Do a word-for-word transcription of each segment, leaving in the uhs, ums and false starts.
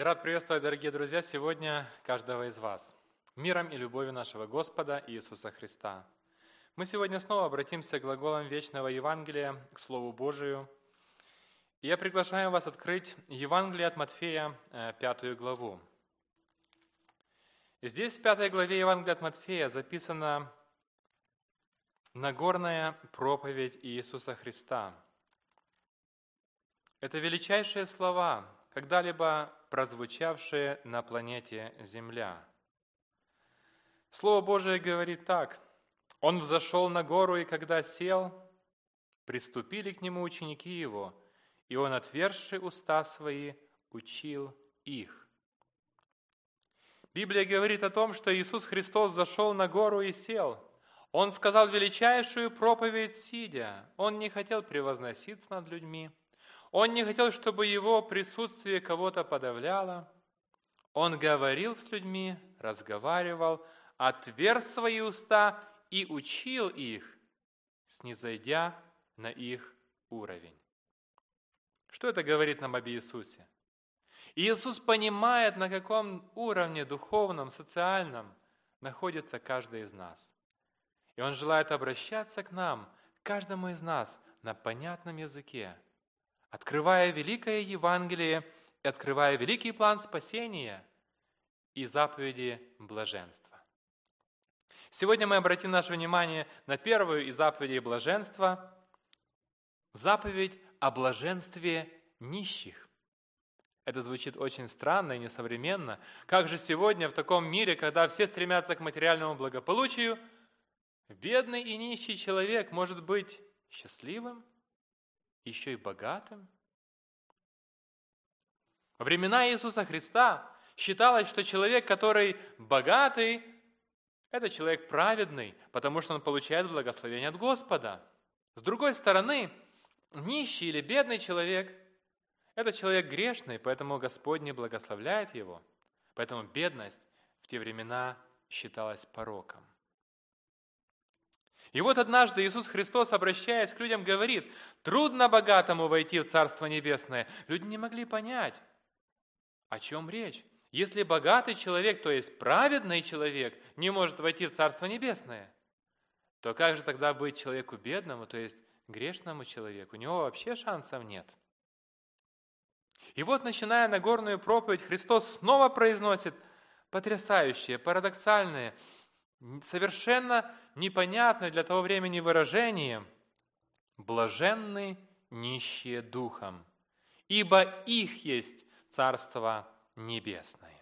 Я рад приветствовать, дорогие друзья, сегодня каждого из вас миром и любовью нашего Господа Иисуса Христа. Мы сегодня снова обратимся к глаголам вечного Евангелия, к Слову Божию. И я приглашаю вас открыть Евангелие от Матфея, пятую главу. И здесь в пятой главе Евангелия от Матфея записана Нагорная проповедь Иисуса Христа. Это величайшие слова, когда-либо прозвучавшие на планете Земля. Слово Божие говорит так: «Он взошел на гору, и когда сел, приступили к нему ученики его, и он, отверзши уста свои, учил их». Библия говорит о том, что Иисус Христос зашел на гору и сел. Он сказал величайшую проповедь сидя. Он не хотел превозноситься над людьми. Он не хотел, чтобы его присутствие кого-то подавляло. Он говорил с людьми, разговаривал, отверз свои уста и учил их, снизойдя на их уровень. Что это говорит нам об Иисусе? Иисус понимает, на каком уровне духовном, социальном находится каждый из нас. И Он желает обращаться к нам, к каждому из нас, на понятном языке, открывая великое Евангелие и открывая великий план спасения и заповеди блаженства. Сегодня мы обратим наше внимание на первую из заповедей блаженства, заповедь о блаженстве нищих. Это звучит очень странно и несовременно. Как же сегодня в таком мире, когда все стремятся к материальному благополучию, бедный и нищий человек может быть счастливым, еще и богатым? Во времена Иисуса Христа считалось, что человек, который богатый, это человек праведный, потому что он получает благословение от Господа. С другой стороны, нищий или бедный человек – это человек грешный, поэтому Господь не благословляет его. Поэтому бедность в те времена считалась пороком. И вот однажды Иисус Христос, обращаясь к людям, говорит: «Трудно богатому войти в Царство Небесное». Люди не могли понять, о чем речь. Если богатый человек, то есть праведный человек, не может войти в Царство Небесное, то как же тогда быть человеку бедному, то есть грешному человеку? У него вообще шансов нет. И вот, начиная Нагорную проповедь, Христос снова произносит потрясающее, парадоксальное, совершенно непонятное для того времени выражение: «Блаженны нищие духом, ибо их есть Царство Небесное».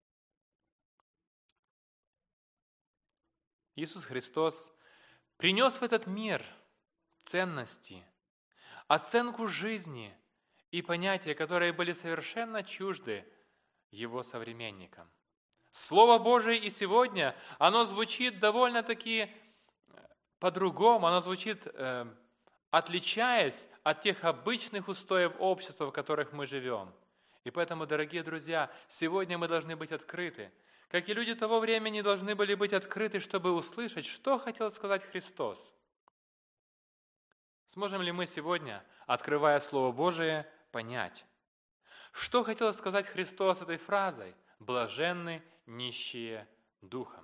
Иисус Христос принес в этот мир ценности, оценку жизни и понятия, которые были совершенно чужды Его современникам. Слово Божие и сегодня, оно звучит довольно-таки по-другому, оно звучит, э, отличаясь от тех обычных устоев общества, в которых мы живем. И поэтому, дорогие друзья, сегодня мы должны быть открыты. Как и люди того времени должны были быть открыты, чтобы услышать, что хотел сказать Христос. Сможем ли мы сегодня, открывая Слово Божие, понять, что хотел сказать Христос этой фразой: «Блаженны нищие духом»?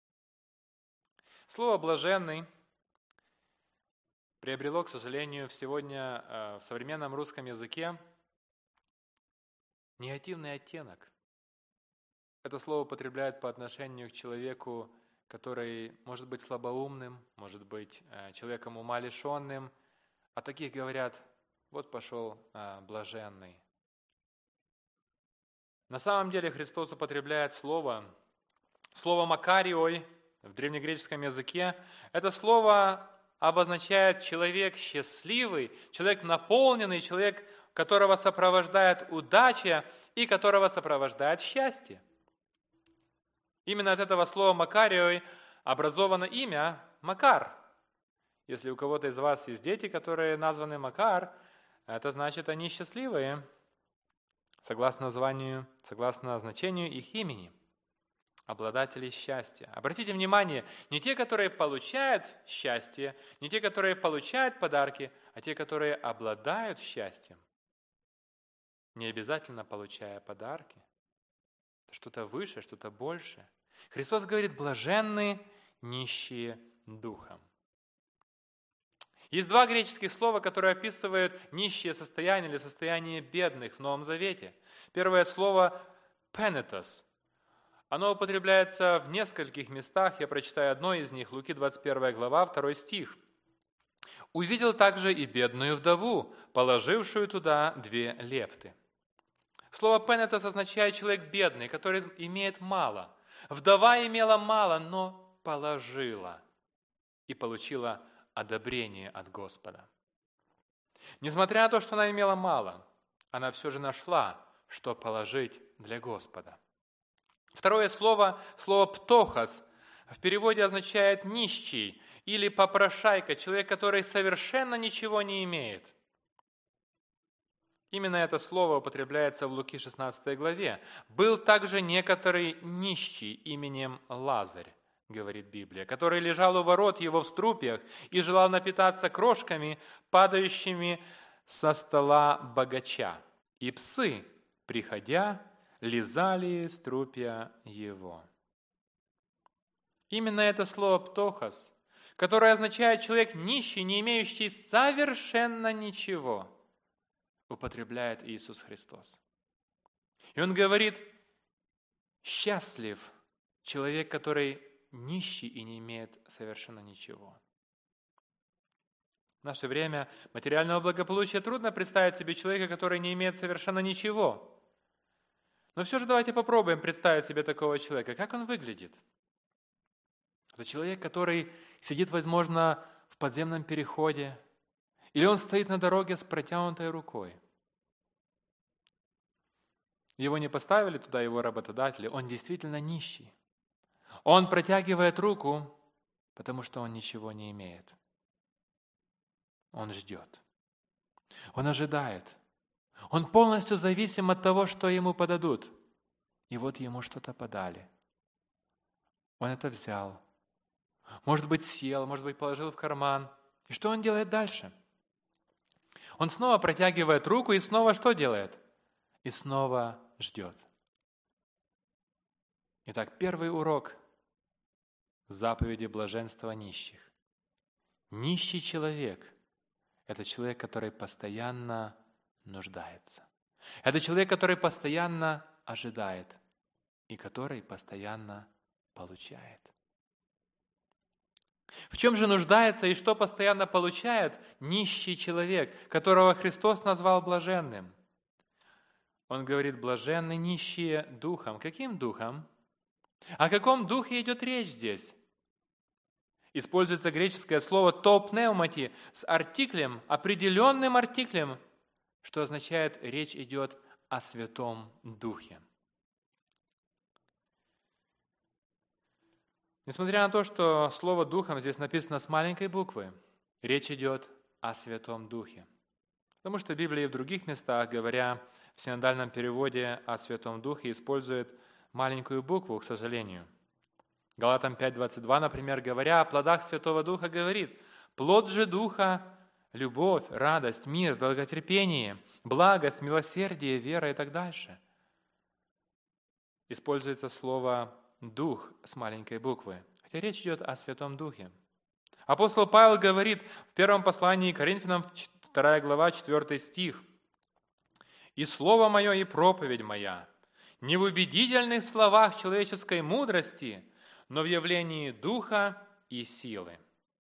Слово «блаженный» приобрело, к сожалению, сегодня в современном русском языке негативный оттенок. Это слово употребляют по отношению к человеку, который может быть слабоумным, может быть человеком ума лишенным. А таких говорят: вот пошел блаженный. На самом деле Христос употребляет слово, слово «макариой» в древнегреческом языке. Это слово обозначает человек счастливый, человек наполненный, человек, которого сопровождает удача и которого сопровождает счастье. Именно от этого слова «макариой» образовано имя Макар. Если у кого-то из вас есть дети, которые названы Макар, это значит, они счастливые, согласно названию, согласно значению их имени, обладатели счастья. Обратите внимание, не те, которые получают счастье, не те, которые получают подарки, а те, которые обладают счастьем. Не обязательно получая подарки, Это что-то выше, что-то больше. Христос говорит: блаженны нищие духом. Есть два греческих слова, которые описывают нищее состояние или состояние бедных в Новом Завете. Первое слово «пенетос». Оно употребляется в нескольких местах. Я прочитаю одно из них. Луки двадцать первая глава, второй стих. «Увидел также и бедную вдову, положившую туда две лепты». Слово «пенетос» означает человек бедный, который имеет мало. Вдова имела мало, но положила и получила одобрение от Господа. Несмотря на то, что она имела мало, она все же нашла, что положить для Господа. Второе слово, слово «птохос», в переводе означает «нищий» или «попрошайка», человек, который совершенно ничего не имеет. Именно это слово употребляется в Луки шестнадцатой главе. «Был также некоторый нищий именем Лазарь», говорит Библия, который лежал у ворот его в струпьях и желал напитаться крошками, падающими со стола богача. И псы, приходя, лизали струпья его. Именно это слово «птохос», которое означает человек нищий, не имеющий совершенно ничего, употребляет Иисус Христос. И Он говорит: счастлив человек, который нищий и не имеет совершенно ничего. В наше время материального благополучия трудно представить себе человека, который не имеет совершенно ничего. Но все же давайте попробуем представить себе такого человека. Как он выглядит? Это человек, который сидит, возможно, в подземном переходе, или он стоит на дороге с протянутой рукой. Его не поставили туда его работодатели, он действительно нищий. Он протягивает руку, потому что он ничего не имеет. Он ждет. Он ожидает. Он полностью зависим от того, что ему подадут. И вот ему что-то подали. Он это взял. Может быть, съел, может быть, положил в карман. И что он делает дальше? Он снова протягивает руку и снова что делает? И снова ждет. Итак, первый урок заповеди блаженства нищих. Нищий человек – это человек, который постоянно нуждается. Это человек, который постоянно ожидает и который постоянно получает. В чем же нуждается и что постоянно получает нищий человек, которого Христос назвал блаженным? Он говорит: блаженны нищие духом. Каким духом? О каком духе идет речь здесь? Используется греческое слово «топнеумати» с артиклем, определенным артиклем, что означает: речь идет о Святом Духе. Несмотря на то, что слово «духом» здесь написано с маленькой буквы, речь идет о Святом Духе. Потому что Библия и в других местах, говоря в синодальном переводе о Святом Духе, использует маленькую букву, к сожалению. Галатам пять двадцать два, например, говоря о плодах Святого Духа, говорит: «Плод же Духа – любовь, радость, мир, долготерпение, благость, милосердие, вера» и так дальше. Используется слово «дух» с маленькой буквы, хотя речь идет о Святом Духе. Апостол Павел говорит в первом послании к Коринфянам, вторая глава, четвёртый стих: «И слово мое, и проповедь моя, не в убедительных словах человеческой мудрости, но в явлении Духа и силы».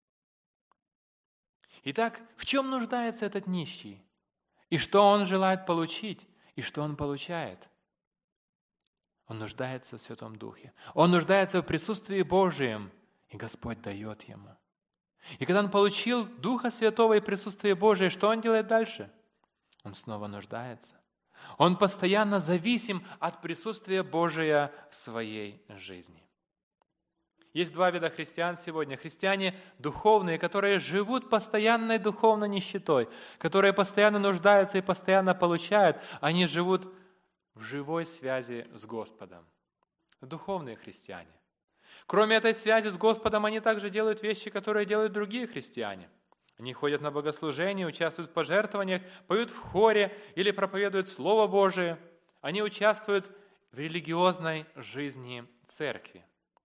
Итак, в чем нуждается этот нищий? И что он желает получить? И что он получает? Он нуждается в Святом Духе. Он нуждается в присутствии Божьем, и Господь дает ему. И когда он получил Духа Святого и присутствие Божие, что он делает дальше? Он снова нуждается. Он постоянно зависим от присутствия Божия в своей жизни. Есть два вида христиан сегодня. Христиане духовные, которые живут постоянной духовной нищетой, которые постоянно нуждаются и постоянно получают. Они живут в живой связи с Господом. Духовные христиане. Кроме этой связи с Господом, они также делают вещи, которые делают другие христиане. Они ходят на богослужения, участвуют в пожертвованиях, поют в хоре или проповедуют Слово Божие. Они участвуют в религиозной жизни церкви.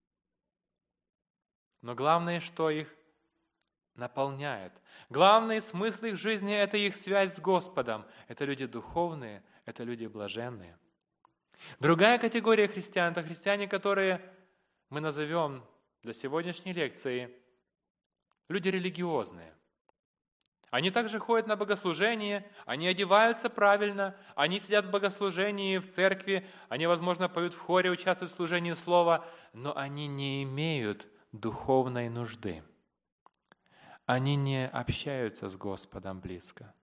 Но главное, что их наполняет. Главный смысл их жизни – это их связь с Господом. Это люди духовные, это люди блаженные. Другая категория христиан – это христиане, которые мы назовем для сегодняшней лекции люди религиозные. Они также ходят на богослужение, они одеваются правильно, они сидят в богослужении, в церкви, они, возможно, поют в хоре, участвуют в служении слова, но они не имеют духовной нужды. Они не общаются с Господом близко.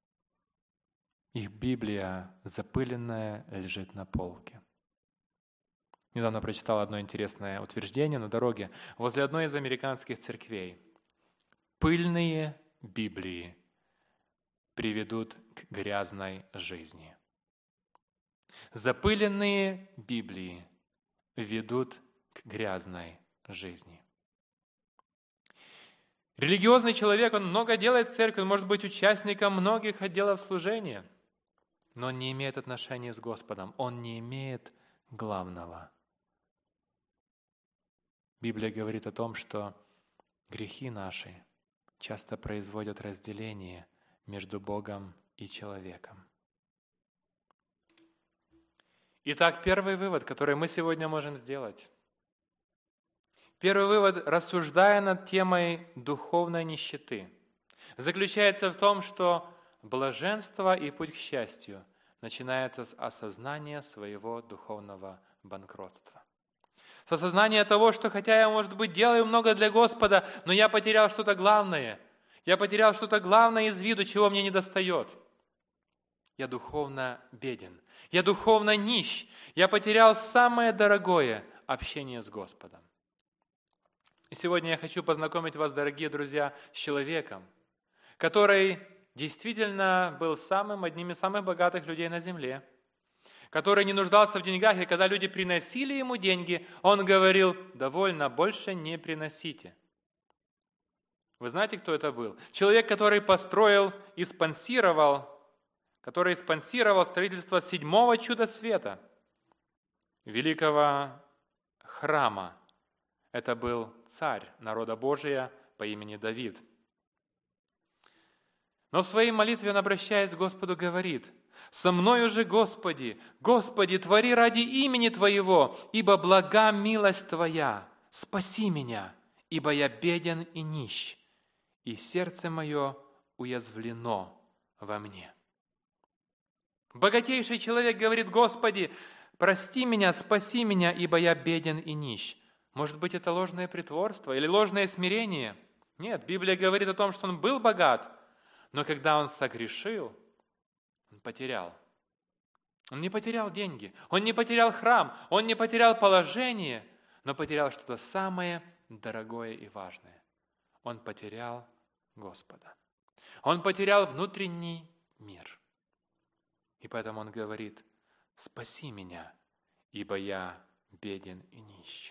Их Библия запыленная лежит на полке. Недавно прочитал одно интересное утверждение на дороге возле одной из американских церквей. Пыльные Библии приведут к грязной жизни. Запыленные Библии ведут к грязной жизни. Религиозный человек, он много делает в церкви, он может быть участником многих отделов служения, но он не имеет отношения с Господом, он не имеет главного. Библия говорит о том, что грехи наши часто производят разделение между Богом и человеком. Итак, первый вывод, который мы сегодня можем сделать. Первый вывод, рассуждая над темой духовной нищеты, заключается в том, что блаженство и путь к счастью начинается с осознания своего духовного банкротства. С осознания того, что хотя я, может быть, делаю много для Господа, но я потерял что-то главное. Я потерял что-то главное из виду, чего мне недостает. Я духовно беден. Я духовно нищ. Я потерял самое дорогое – общение с Господом. И сегодня я хочу познакомить вас, дорогие друзья, с человеком, который действительно был самым, одним из самых богатых людей на земле, который не нуждался в деньгах, и когда люди приносили ему деньги, он говорил: «Довольно, больше не приносите». Вы знаете, кто это был? Человек, который построил и спонсировал, который спонсировал строительство седьмого чуда света, великого храма. Это был царь народа Божия по имени Давид. Но в своей молитве он, обращаясь к Господу, говорит: «Со мною же, Господи, Господи, твори ради имени Твоего, ибо блага милость Твоя, спаси меня, ибо я беден и нищ, и сердце мое уязвлено во мне». Богатейший человек говорит: «Господи, прости меня, спаси меня, ибо я беден и нищ». Может быть, это ложное притворство или ложное смирение? Нет, Библия говорит о том, что он был богат, но когда он согрешил, он потерял. Он не потерял деньги, он не потерял храм, он не потерял положение, но потерял что-то самое дорогое и важное. Он потерял Господа. Он потерял внутренний мир. И поэтому он говорит: «Спаси меня, ибо я беден и нищ».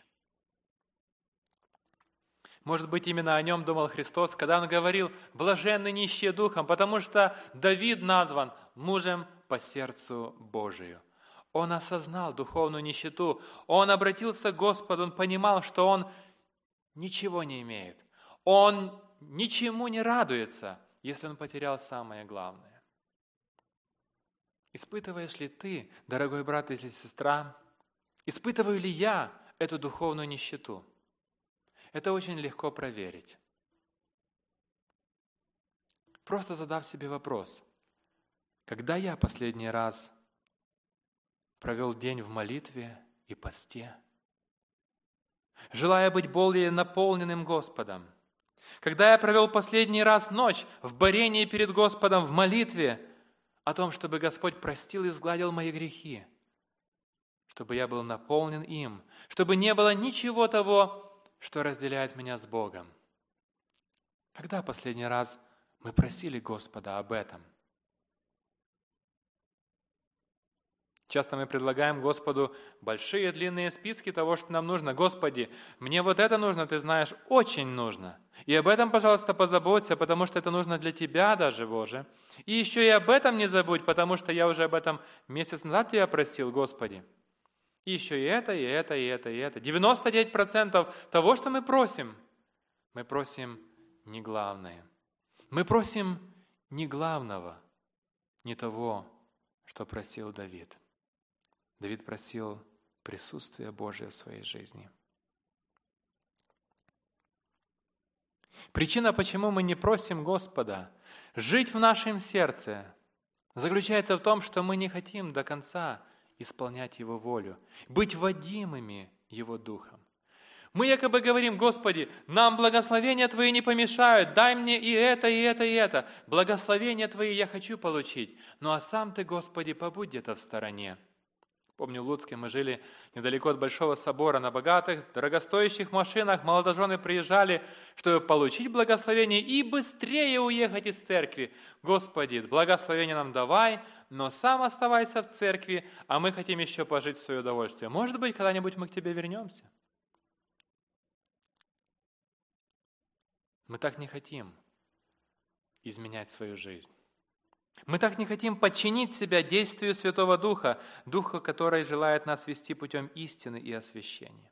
Может быть, именно о нем думал Христос, когда он говорил: «Блаженны нищие духом», потому что Давид назван мужем по сердцу Божию. Он осознал духовную нищету, он обратился к Господу, он понимал, что он ничего не имеет, он ничему не радуется, если он потерял самое главное. Испытываешь ли ты, дорогой брат или сестра, испытываю ли я эту духовную нищету? Это очень легко проверить. Просто задав себе вопрос: когда я последний раз провел день в молитве и посте, желая быть более наполненным Господом? Когда я провел последний раз ночь в борении перед Господом в молитве о том, чтобы Господь простил и сгладил мои грехи, чтобы я был наполнен им, чтобы не было ничего того, что разделяет меня с Богом? Когда последний раз мы просили Господа об этом? Часто мы предлагаем Господу большие длинные списки того, что нам нужно. «Господи, мне вот это нужно, Ты знаешь, очень нужно. И об этом, пожалуйста, позаботься, потому что это нужно для Тебя даже, Боже. И еще и об этом не забудь, потому что я уже об этом месяц назад Тебя просил, Господи». И еще и это, и это, и это, и это. девяносто девять процентов того, что мы просим, мы просим не главное. Мы просим не главного, не того, что просил Давид. Давид просил присутствия Божия в своей жизни. Причина, почему мы не просим Господа жить в нашем сердце, заключается в том, что мы не хотим до конца исполнять Его волю, быть водимыми Его Духом. Мы якобы говорим: Господи, нам благословения Твои не помешают, дай мне и это, и это, и это. Благословения Твои я хочу получить, ну а сам Ты, Господи, побудь где-то в стороне. Помню, в Луцке мы жили недалеко от Большого собора, на богатых, дорогостоящих машинах. Молодожены приезжали, чтобы получить благословение и быстрее уехать из церкви. Господи, благословение нам давай, но сам оставайся в церкви, а мы хотим еще пожить в свое удовольствие. Может быть, когда-нибудь мы к Тебе вернемся. Мы так не хотим изменять свою жизнь. Мы так не хотим подчинить себя действию Святого Духа, Духа, который желает нас вести путем истины и освящения.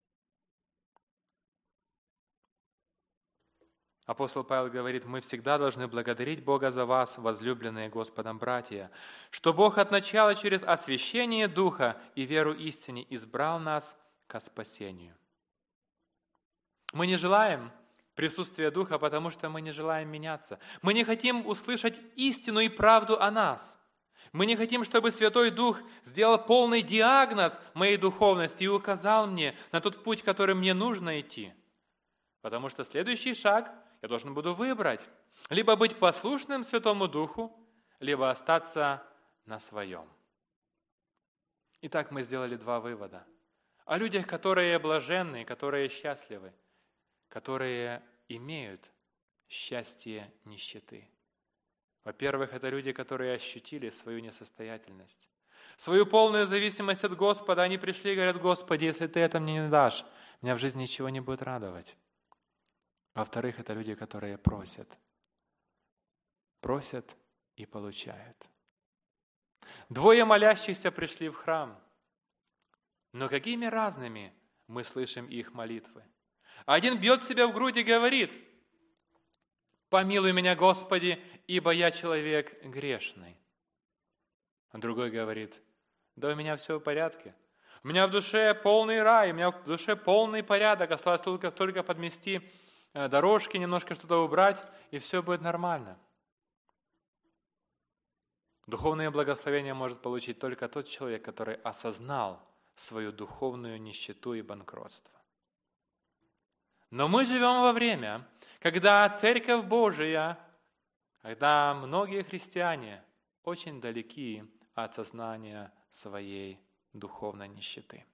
Апостол Павел говорит: мы всегда должны благодарить Бога за вас, возлюбленные Господом братья, что Бог от начала через освящение Духа и веру истине избрал нас ко спасению. Мы не желаем присутствия Духа, потому что мы не желаем меняться. Мы не хотим услышать истину и правду о нас. Мы не хотим, чтобы Святой Дух сделал полный диагноз моей духовности и указал мне на тот путь, который мне нужно идти. Потому что следующий шаг я должен буду выбрать. Либо быть послушным Святому Духу, либо остаться на своем. Итак, мы сделали два вывода. О людях, которые блаженны, которые счастливы, которые имеют счастье нищеты. Во-первых, это люди, которые ощутили свою несостоятельность, свою полную зависимость от Господа. Они пришли и говорят: Господи, если Ты это мне не дашь, меня в жизни ничего не будет радовать. Во-вторых, это люди, которые просят. Просят и получают. Двое молящихся пришли в храм, но какими разными мы слышим их молитвы. Один бьет себя в грудь и говорит: «Помилуй меня, Господи, ибо я человек грешный». А другой говорит: «Да у меня все в порядке. У меня в душе полный рай, у меня в душе полный порядок. Осталось только, только подмести дорожки, немножко что-то убрать, и все будет нормально». Духовное благословение может получить только тот человек, который осознал свою духовную нищету и банкротство. Но мы живем во время, когда Церковь Божия, когда многие христиане очень далеки от сознания своей духовной нищеты.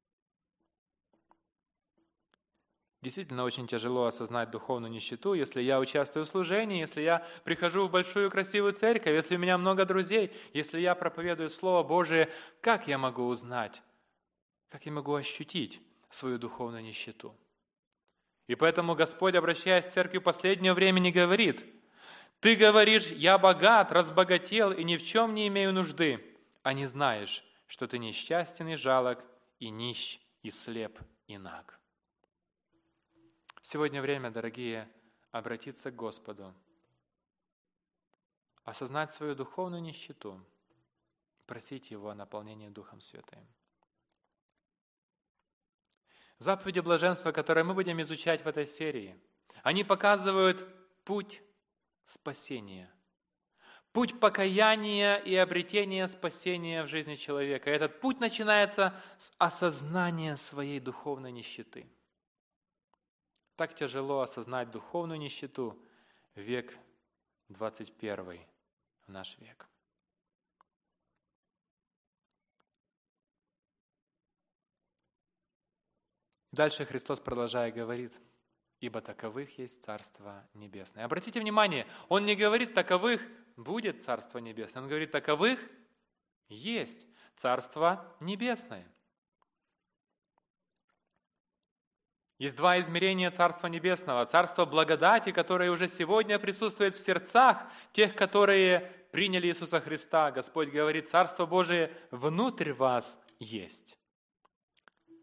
Действительно, очень тяжело осознать духовную нищету, если я участвую в служении, если я прихожу в большую красивую церковь, если у меня много друзей, если я проповедую Слово Божие. Как я могу узнать, как я могу ощутить свою духовную нищету? И поэтому Господь, обращаясь к церкви последнего времени, говорит: «Ты говоришь, я богат, разбогател и ни в чем не имею нужды, а не знаешь, что ты несчастен и жалок, и нищ, и слеп, и наг». Сегодня время, дорогие, обратиться к Господу, осознать свою духовную нищету, просить Его о наполнении Духом Святым. Заповеди блаженства, которые мы будем изучать в этой серии, они показывают путь спасения, путь покаяния и обретения спасения в жизни человека. И этот путь начинается с осознания своей духовной нищеты. Так тяжело осознать духовную нищету в век двадцать первый, в наш век. Дальше Христос, продолжая, говорит: «Ибо таковых есть Царство Небесное». Обратите внимание, Он не говорит: «таковых будет Царство Небесное». Он говорит: «таковых есть Царство Небесное». Есть два измерения Царства Небесного. Царство благодати, которое уже сегодня присутствует в сердцах тех, которые приняли Иисуса Христа. Господь говорит: «Царство Божие внутрь вас есть».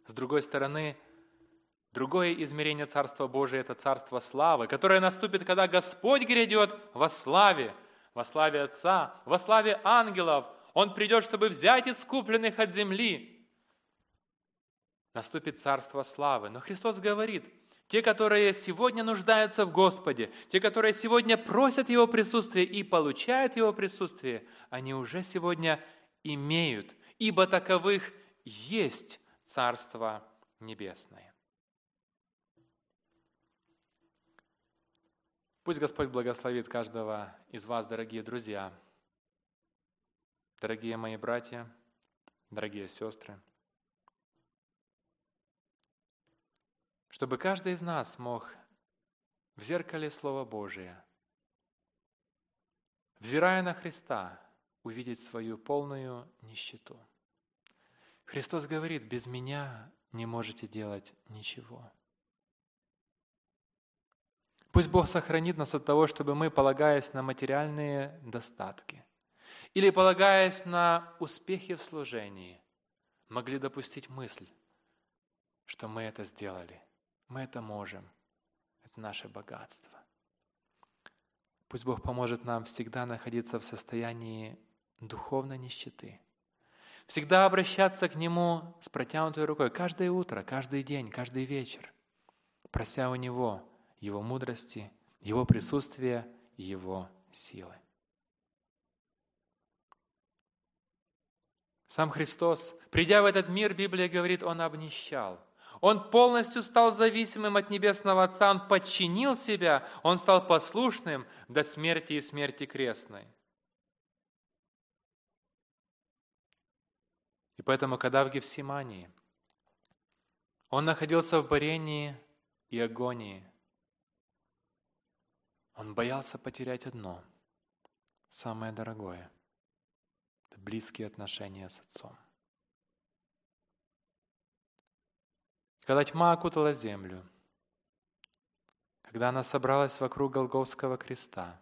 С другой стороны, другое измерение Царства Божия – это Царство славы, которое наступит, когда Господь грядет во славе, во славе Отца, во славе ангелов. Он придет, чтобы взять искупленных от земли. Наступит Царство славы. Но Христос говорит, те, которые сегодня нуждаются в Господе, те, которые сегодня просят Его присутствия и получают Его присутствие, они уже сегодня имеют, ибо таковых есть Царство Небесное. Пусть Господь благословит каждого из вас, дорогие друзья, дорогие мои братья, дорогие сестры, чтобы каждый из нас мог в зеркале Слова Божия, взирая на Христа, увидеть свою полную нищету. Христос говорит, без Меня не можете делать ничего. Пусть Бог сохранит нас от того, чтобы мы, полагаясь на материальные достатки или полагаясь на успехи в служении, могли допустить мысль, что мы это сделали, мы это можем, это наше богатство. Пусть Бог поможет нам всегда находиться в состоянии духовной нищеты, всегда обращаться к Нему с протянутой рукой каждое утро, каждый день, каждый вечер, прося у Него Его мудрости, Его присутствия и Его силы. Сам Христос, придя в этот мир, Библия говорит, Он обнищал. Он полностью стал зависимым от Небесного Отца, Он подчинил себя, Он стал послушным до смерти и смерти крестной. И поэтому, когда в Гефсимании Он находился в борении и агонии, Он боялся потерять одно, самое дорогое – это близкие отношения с Отцом. Когда тьма окутала землю, когда она собралась вокруг Голгофского креста,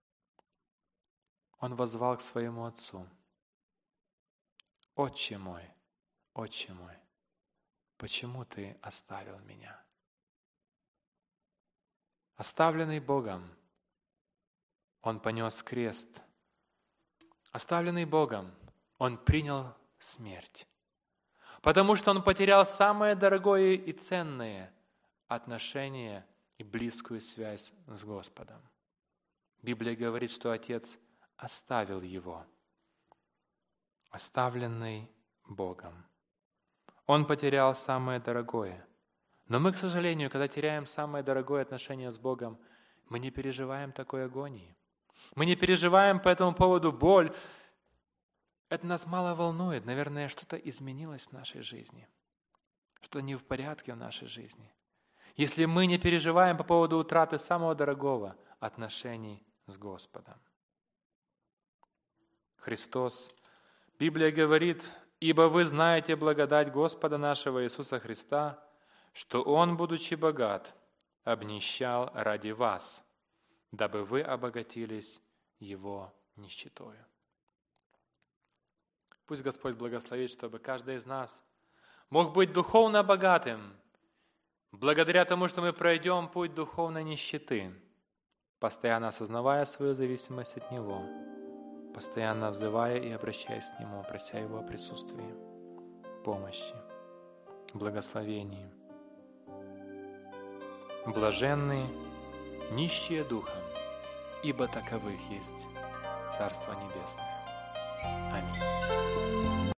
Он воззвал к своему Отцу: «Отче мой, Отче мой, почему Ты оставил меня?» Оставленный Богом, Он понес крест. Оставленный Богом, Он принял смерть, потому что Он потерял самое дорогое и ценное – отношение и близкую связь с Господом. Библия говорит, что Отец оставил Его, оставленный Богом. Он потерял самое дорогое. Но мы, к сожалению, когда теряем самое дорогое отношение с Богом, мы не переживаем такой агонии. Мы не переживаем по этому поводу боль. Это нас мало волнует. Наверное, что-то изменилось в нашей жизни. Что-то не в порядке в нашей жизни. Если мы не переживаем по поводу утраты самого дорогого – отношений с Господом. Христос, Библия говорит, «Ибо вы знаете благодать Господа нашего Иисуса Христа, что Он, будучи богат, обнищал ради вас, дабы вы обогатились Его нищетою». Пусть Господь благословит, чтобы каждый из нас мог быть духовно богатым, благодаря тому, что мы пройдем путь духовной нищеты, постоянно осознавая свою зависимость от Него, постоянно взывая и обращаясь к Нему, прося Его присутствия, помощи, благословений. Блаженны нищие духом, ибо таковых есть Царство Небесное. Аминь.